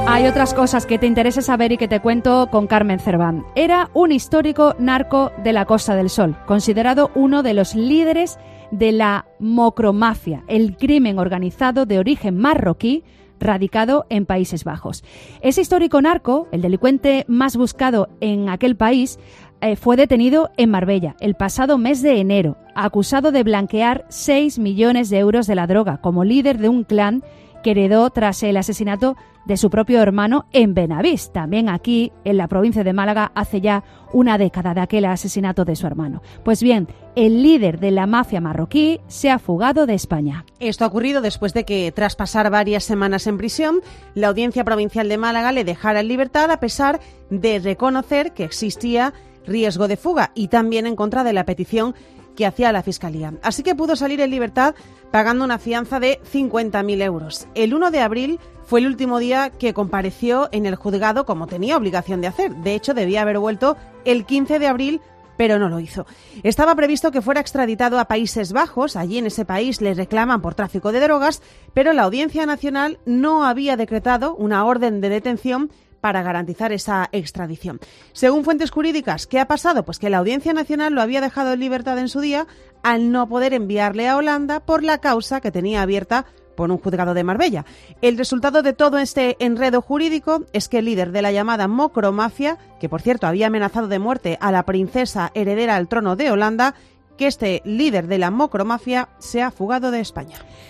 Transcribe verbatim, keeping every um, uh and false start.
Hay otras cosas que te interesa saber y que te cuento con Carmen Cerván. Era un histórico narco de la Costa del Sol, considerado uno de los líderes de la mocromafia, el crimen organizado de origen marroquí, radicado en Países Bajos. Ese histórico narco, el delincuente más buscado en aquel país, eh, fue detenido en Marbella el pasado mes de enero, acusado de blanquear seis millones de euros de la droga como líder de un clan que heredó tras el asesinato de su propio hermano en Benavís, también aquí en la provincia de Málaga, hace ya una década de aquel asesinato de su hermano. Pues bien, el líder de la mafia marroquí se ha fugado de España. Esto ha ocurrido después de que, tras pasar varias semanas en prisión, la Audiencia Provincial de Málaga le dejara en libertad a pesar de reconocer que existía riesgo de fuga y también en contra de la petición que hacía la Fiscalía. Así que pudo salir en libertad pagando una fianza de cincuenta mil euros. El uno de abril fue el último día que compareció en el juzgado como tenía obligación de hacer. De hecho, debía haber vuelto el quince de abril, pero no lo hizo. Estaba previsto que fuera extraditado a Países Bajos. Allí en ese país le reclaman por tráfico de drogas, pero la Audiencia Nacional no había decretado una orden de detención para garantizar esa extradición. Según fuentes jurídicas, ¿qué ha pasado? Pues que la Audiencia Nacional lo había dejado en libertad en su día al no poder enviarle a Holanda por la causa que tenía abierta por un juzgado de Marbella. El resultado de todo este enredo jurídico es que el líder de la llamada mocromafia, que por cierto había amenazado de muerte a la princesa heredera al trono de Holanda, que este líder de la mocromafia se ha fugado de España.